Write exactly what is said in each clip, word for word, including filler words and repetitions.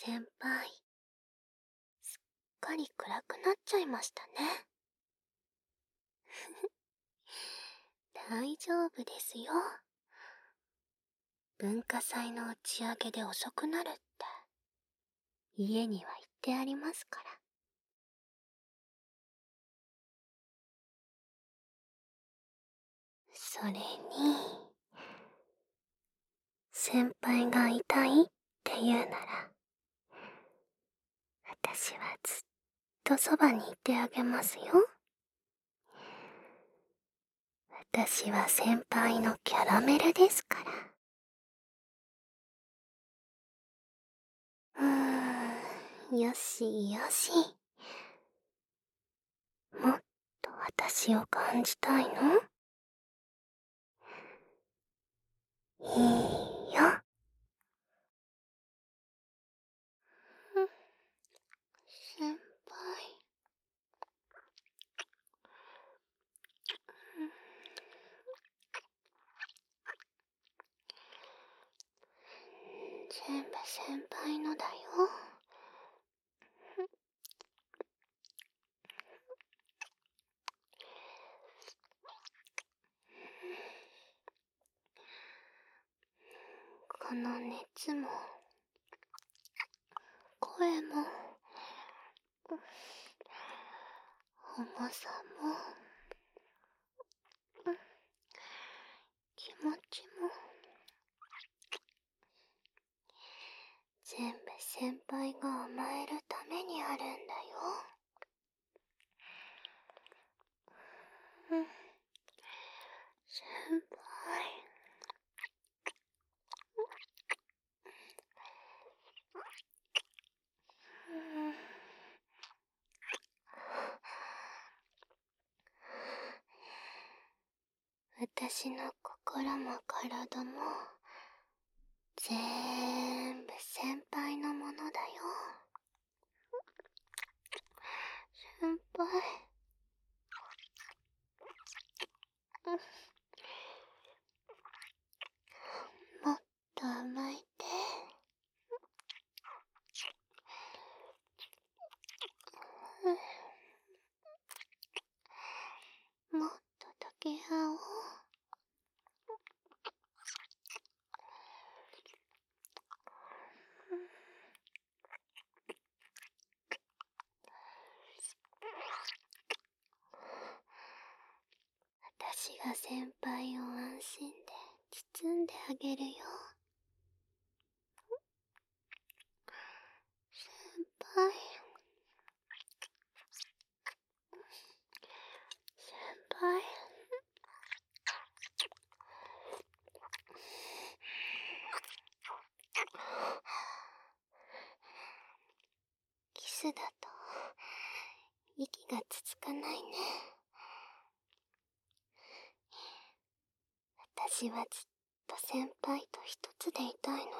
先輩、すっかり暗くなっちゃいましたね。大丈夫ですよ。文化祭の打ち上げで遅くなるって家には言ってありますから。それに、先輩が痛いって言うなら、私はずっとそばにいてあげますよ。私は先輩のキャラメルですから。うーん、よしよし。もっと私を感じたいの？いいよ。先輩。全部先輩のだよ。この熱も声も重さも気持ちも全部先輩が甘えるためにあるんだよ。うん先輩。うん私の心も体も全部先輩のものだよ。先輩。もっと甘えて。もっと溶け合おう。私が先輩を安心で包んであげるよ。先輩。先輩。キスだと息が続かないね。私はずっと先輩と一つでいたいのにね。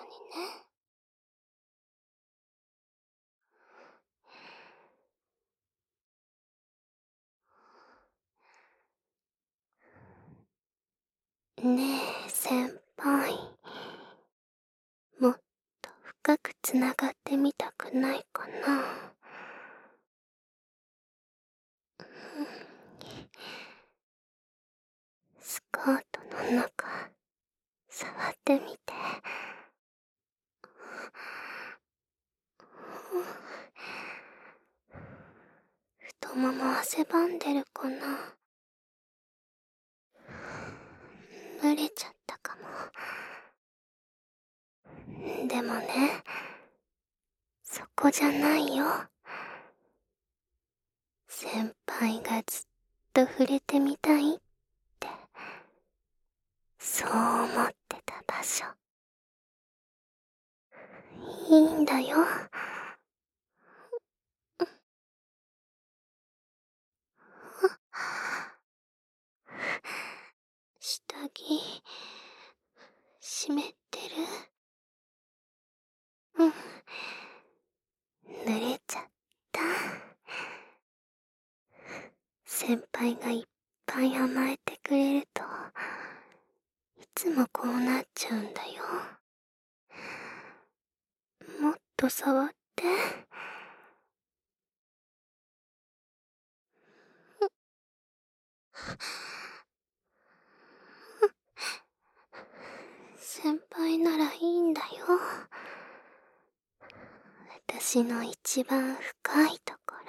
ねえ先輩、もっと深くつながってみたくないかな。スカートの中触ってみて。太もも汗ばんでるかな。蒸れちゃったかも。でもね、そこじゃないよ。先輩がずっと触れてみたいって、そう思ってた場所。いいんだよ。下着、湿ってる？うん。濡れちゃった。先輩がいっぱい甘えてくれると、いつもこうなっちゃうんだよ。もっとと触って。先輩ならいいんだよ。私の一番深いとこ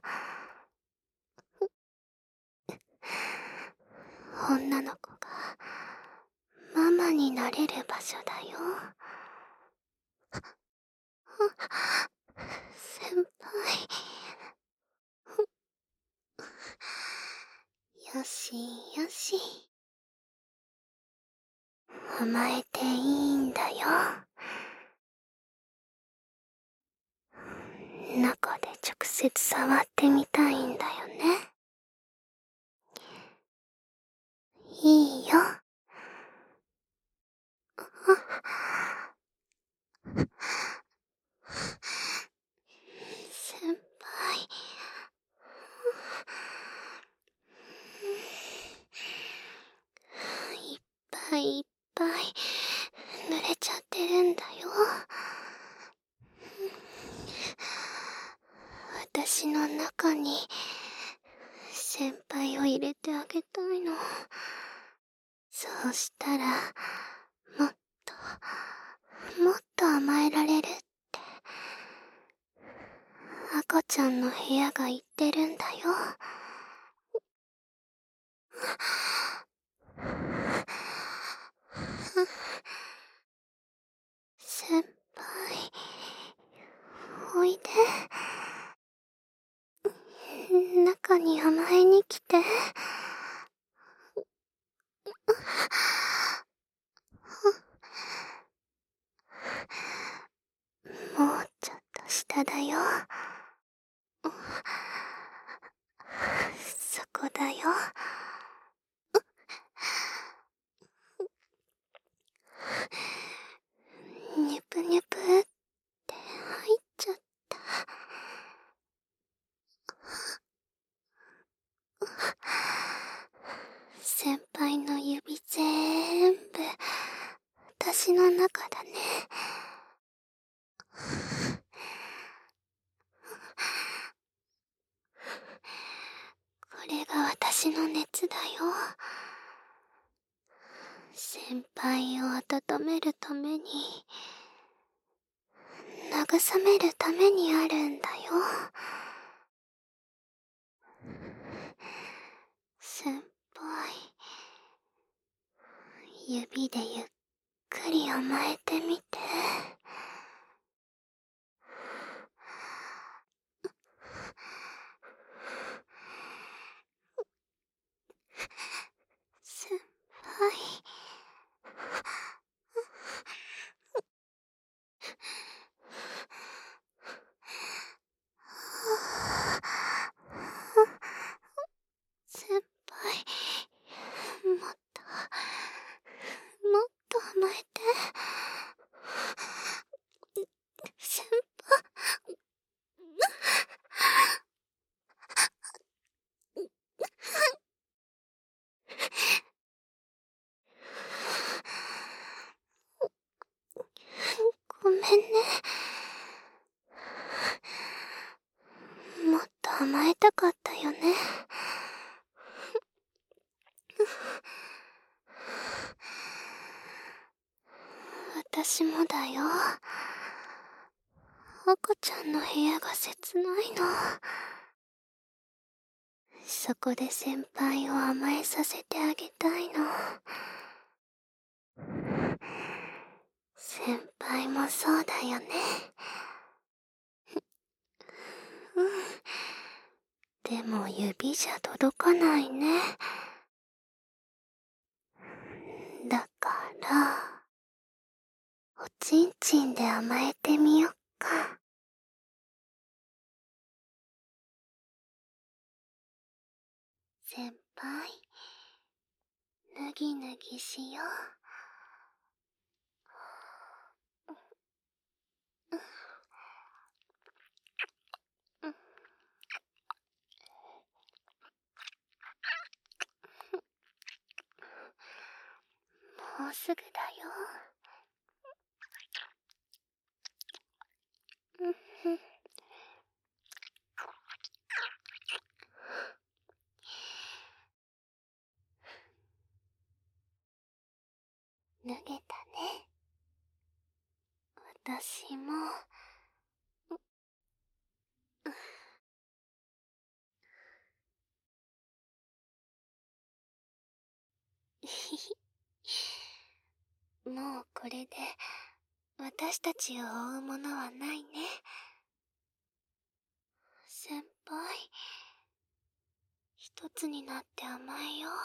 ろ。女の子がママになれる場所だよ。先輩。よしよし。甘えていいんだよ。中で直接触ってみたいんだよね。いいよ。先輩。いっぱいいっぱい濡れちゃってるんだよ。私の中に先輩を入れてあげたいの。そうしたらもっともっと甘えられるって赤ちゃんの部屋が言ってるんだよ。先輩、おいで。中に甘えに来て。もうちょっと下だよ。そこだよ。ニュプニュプって入っちゃった。先輩の指ぜーんぶ私の中だね。これが私の熱だよ。先輩を温めるために、慰めるためにあるんだよ。先輩、指でゆっくり甘えてみて。先輩。先輩、もっと、もっと甘えて。先輩。ごめんね。もっと甘えたかったよね。私もだよ。赤ちゃんの部屋が切ないの。そこで先輩を甘えさせてあげたいの。先輩もそうだよね。うん。でも指じゃ届かないね。だから、おちんちんで甘えてみよっか。先輩、ぬぎぬぎしよう。もうすぐだよ。 げたね。私も、ひひ。もうこれで、私たちを追うものはないね。先輩、一つになって甘えよう。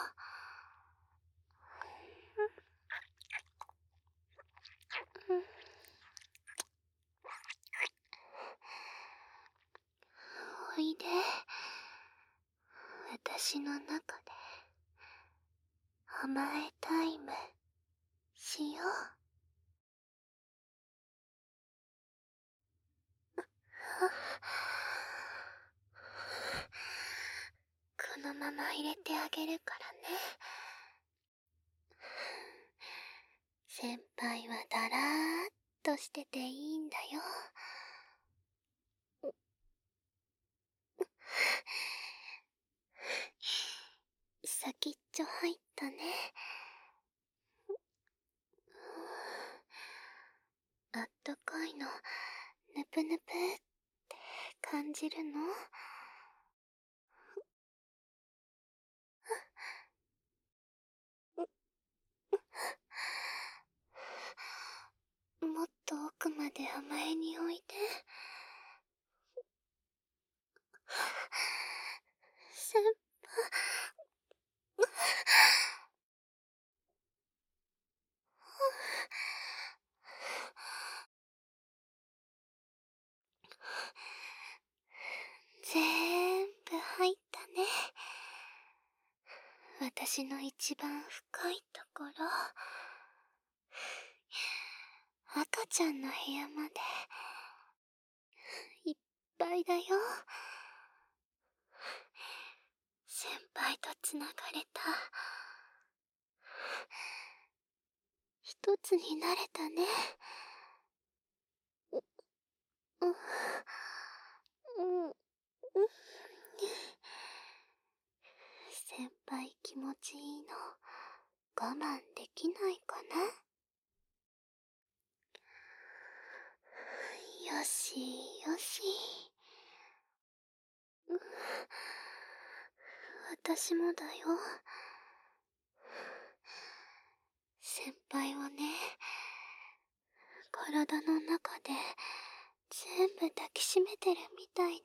おいで。私の中で甘えタイムしよう。このまま入れてあげるからね。先輩はだらーっとしてていいんだよ。先っちょ入ったね。あったかいの、ぬぷぬぷって感じるの？もっと奥まで甘えにおいで。先輩。ぜーんぶ入ったね。私の一番深いところ。赤ちゃんの部屋までいっぱいだよ。先輩とつながれた。一つになれたね。う、うん、うん。先輩気持ちいいの我慢できないかな？よしよし。私もだよ。先輩をね、体の中で全部抱きしめてるみたいで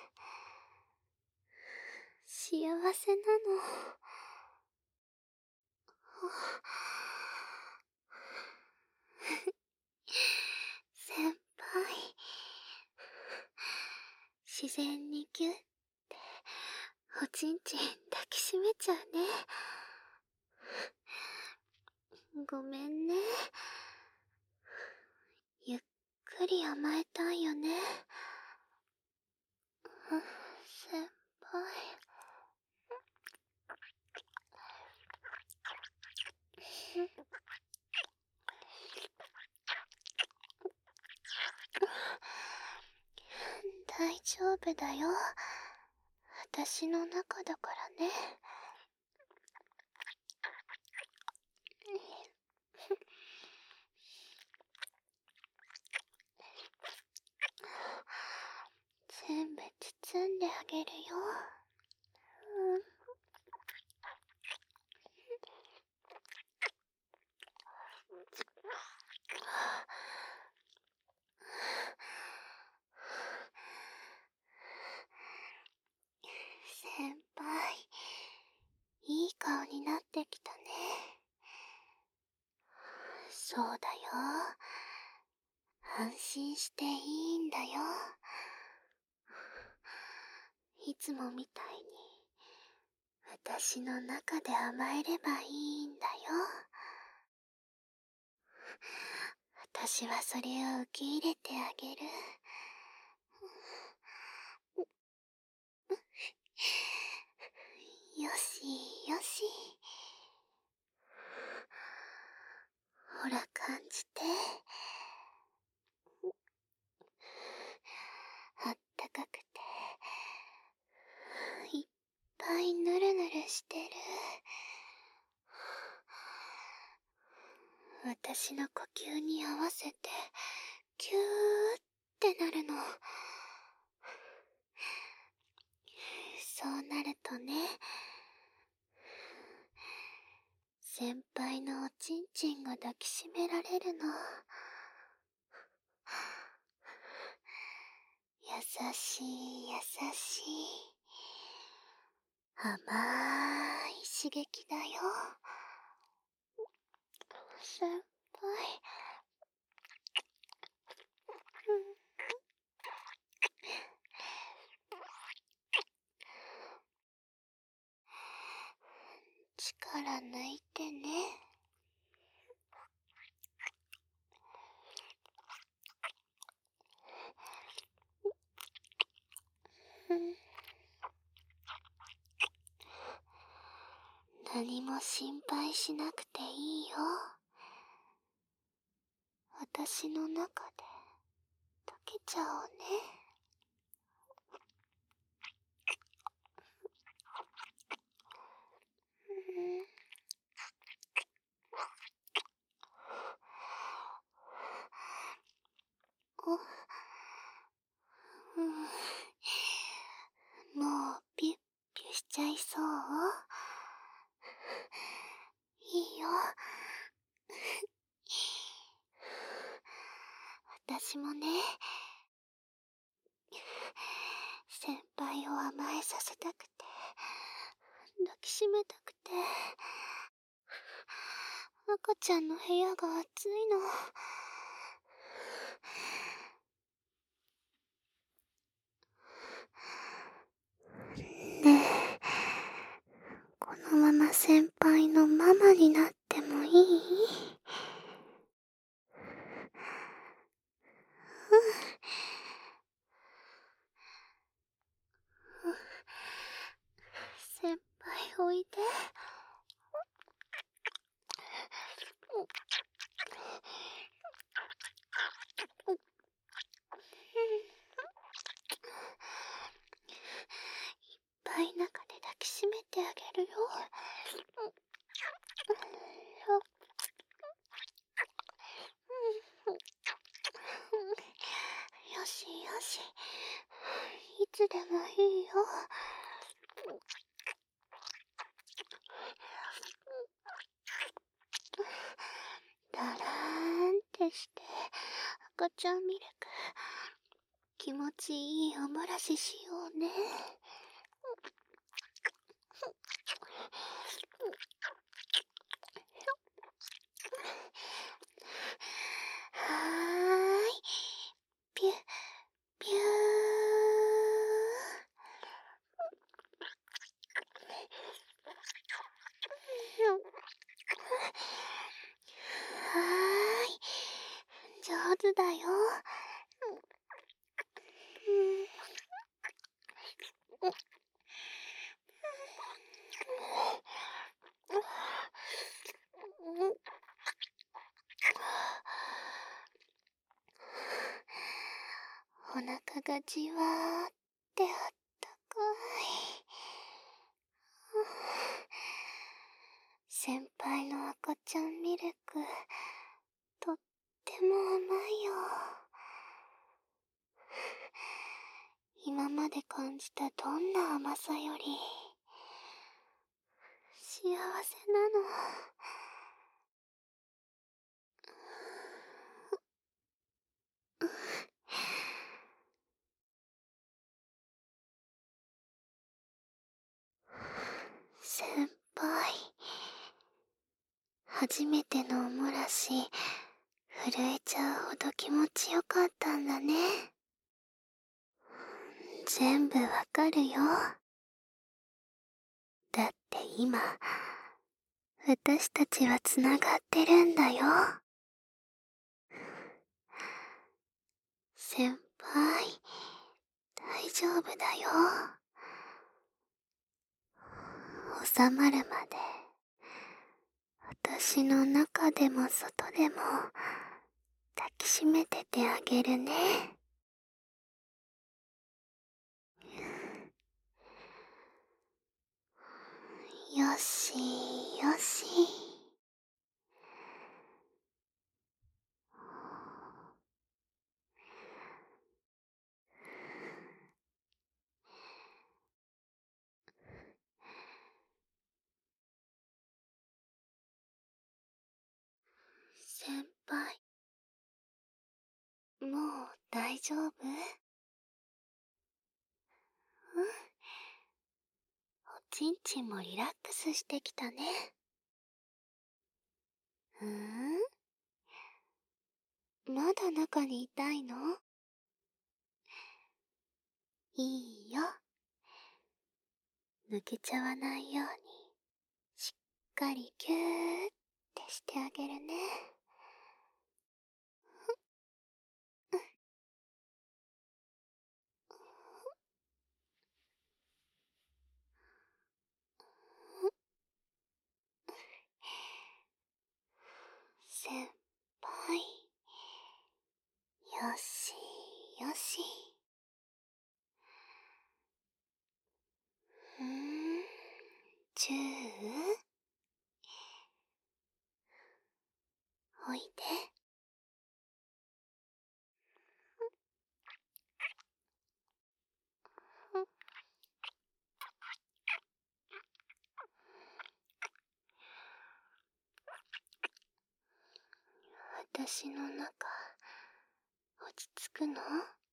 幸せなの。先輩、自然にギュッておちんちん抱きしめちゃうね。ごめんね。ゆっくり甘えたいよね。先輩。大丈夫だよ。私の中だからね。全部包んであげるよ。うん。先輩、いい顔になってきたね。そうだよ。安心していいんだよ。いつもみたいに私の中で甘えればいいんだよ。私はそれを受け入れてあげる。よしよし。ほら感じて。あったかくていっぱいぬるぬるしてる。 私の呼吸に合わせてキューってなるの。そうなるとね、先輩のおちんちんが抱きしめられるの。優しい優しい甘い刺激だよ。先輩、うん、力抜いてね。うん、何も心配しなくていいよ。私の中で溶けちゃおうね。うん、お、うん、もうピュッピュしちゃいそう？いいよ。私もね、先輩を甘えさせたくて、抱きしめたくて、赤ちゃんの部屋が暑いの。ねえ、このまま先輩のママになってもいい？うん、先輩おいで。いっぱい中で抱きしめてあげるよ。よしよし、いつでもいいよ。だらーんってして赤ちゃんミルク気持ちいいおもらししようね。はーい、ピュッピュー。はーい、上手だよ。うん、お腹がじわーってあったかい。先輩の赤ちゃんミルク、とっても甘いよ。今まで感じたどんな甘さより幸せなの。先輩、初めてのおもらし震えちゃうほど気持ちよかったんだね。全部わかるよ。だって今私たちはつながってるんだよ。先輩、大丈夫だよ。収まるまで私の中でも外でも抱きしめててあげるね。よしよし。 大丈夫？うん。おちんちんもリラックスしてきたね。うーん？まだ中にいたいの？いいよ。抜けちゃわないように、しっかりギューってしてあげるね。先輩、よしよし。うーん、チューおいで。私の中、落ち着くの？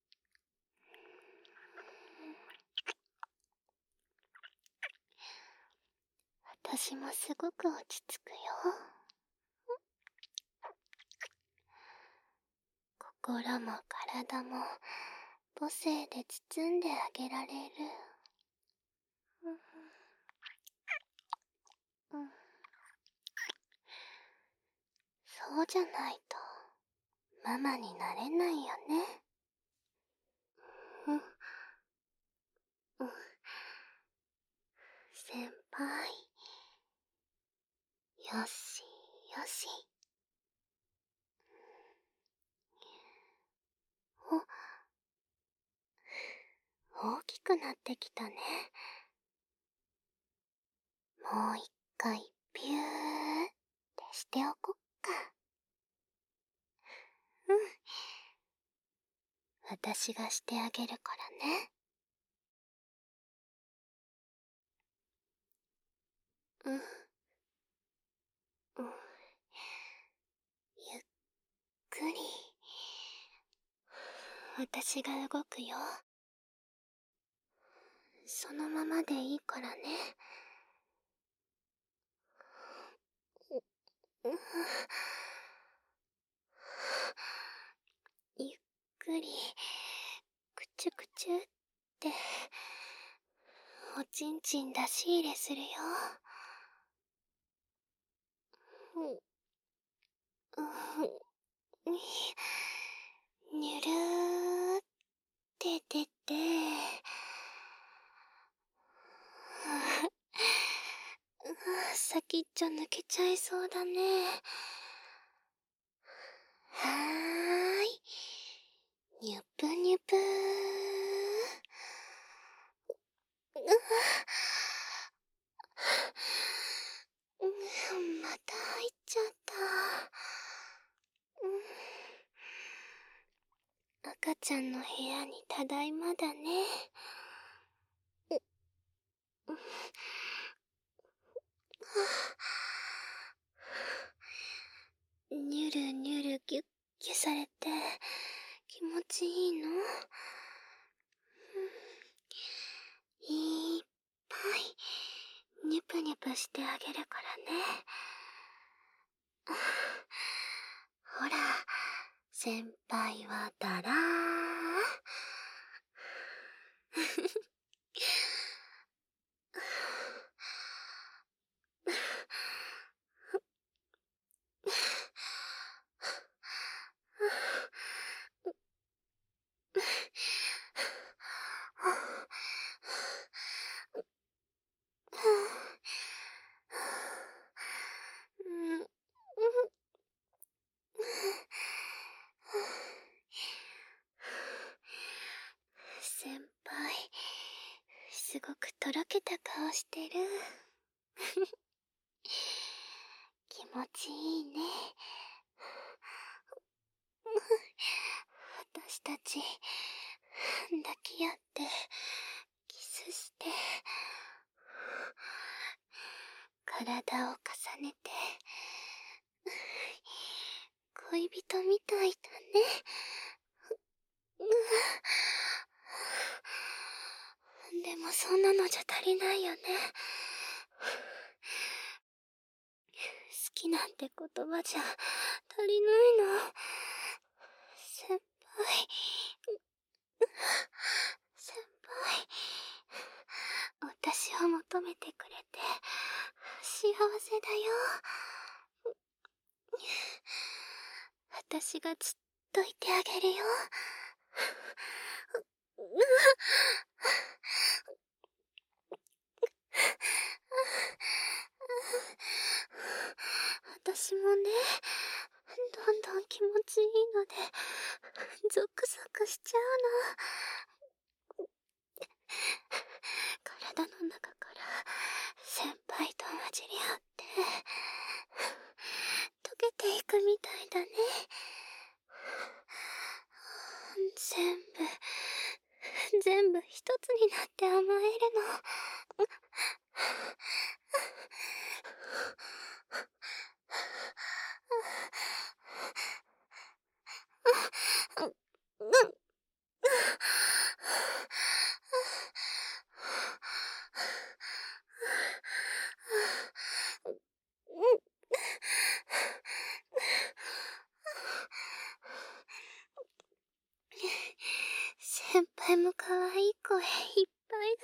私もすごく落ち着くよ。心も体も母性で包んであげられる。うん、そうじゃないとママになれないよね。うん、うん、先輩、よしよし。お、大きくなってきたね。もう一回ビューってしておこっか。うん。私がしてあげるからね。うん。うん。ゆっくり。私が動くよ。そのままでいいからね。うん。ゆっくり、くちゅくちゅって、おちんちん出し入れするよ。うん。うん。にゅるーって出て、先っちょ抜けちゃいそうだね。はーい。にゅぷにゅぷー。うん、また入っちゃった。うん、赤ちゃんの部屋にただいまだね。うん、にゅるにゅるぎゅっぎゅされて気持ちいいの？いっぱいニュプニュプしてあげるからね。ほら、先輩はだらー。先輩、すごくとろけた顔してる。気持ちいいね。私たち抱き合ってキスして体を重ねて恋人みたいだね。 でもそんなのじゃ足りないよね。好きなんて言葉じゃ足りないの。先輩。先輩。私を求めてくれて幸せだよ。私がずっといてあげるよ。私もね、どんどん気持ちいいので、ゾクゾクしちゃうの。体の中から先輩と混じり合って、溶けていくみたいだね。全部、全部一つになって甘えるの。先輩も可愛い声いっぱい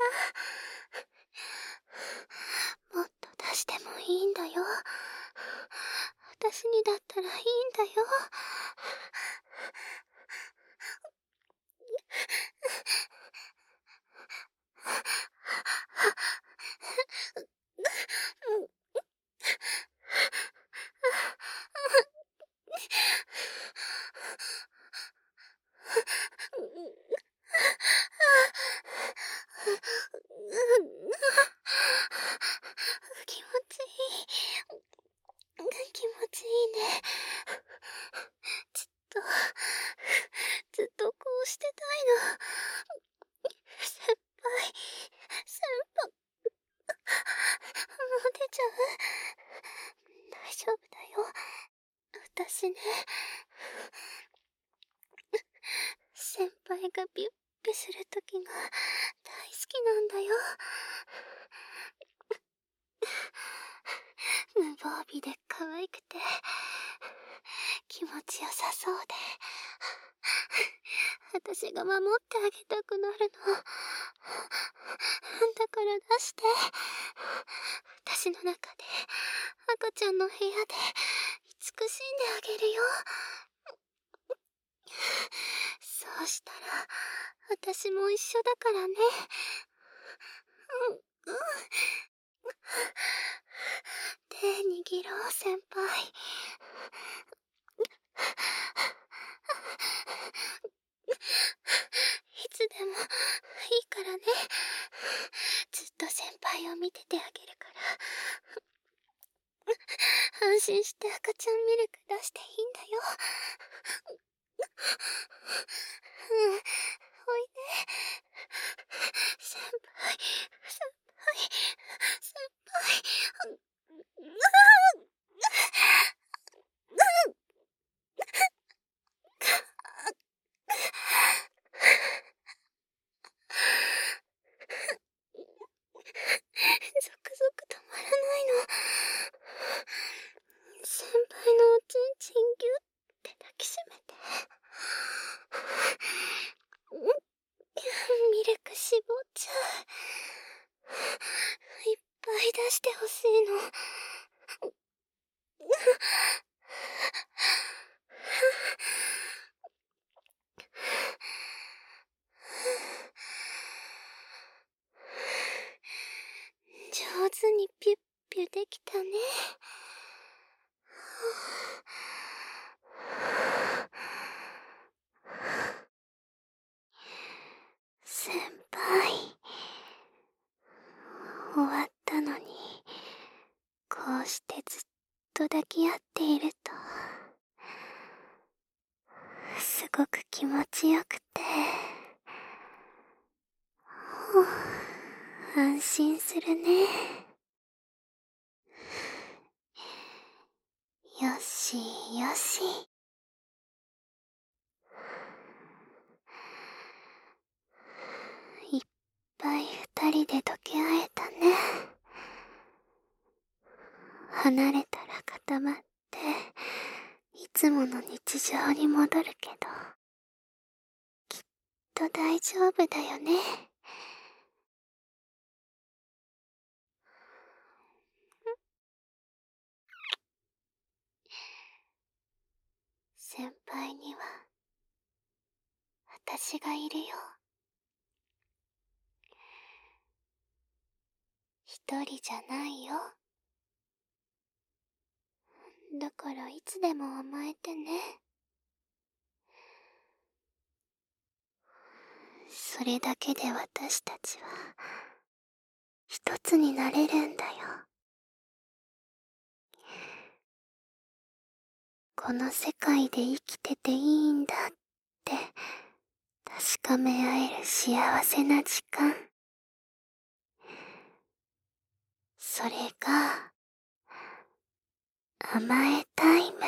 だ。もっと出してもいいんだよ。私にだったらいいんだよ。気持ちいい。気持ちいいね。ずっと、ずっとこうしてたいの。先輩、先輩。もう出ちゃう？大丈夫だよ。私ね、先輩がビュッビュするときが大好きなんだよ。無防備で可愛くて気持ちよさそうで、私が守ってあげたくなるの。だから出して。私の中で赤ちゃんの部屋で慈しんであげるよ。そうしたら私も一緒だからね。うんうん。手握ろう、先輩。いつでもいいからね。ずっと先輩を見ててあげるから。安心して赤ちゃんミルク出していいんだよ。うん、おいで。先輩、先輩、先輩。ゾクゾク止まらないの。先輩のおちんちんぎゅって抱きしめて。ミルク絞っちゃう。いっぱい出してほしいの。上手にピュッピュできたね。先輩、終わったのに、こうしてずっと抱き合っていると、すごく気持ちよくて、安心するね。よしよし。 離れたら固まって、いつもの日常に戻るけど、きっと大丈夫だよね。先輩には、私がいるよ。一人じゃないよ。だからいつでも甘えてね。それだけで私たちは一つになれるんだよ。この世界で生きてていいんだって確かめ合える幸せな時間。それが甘えタイム。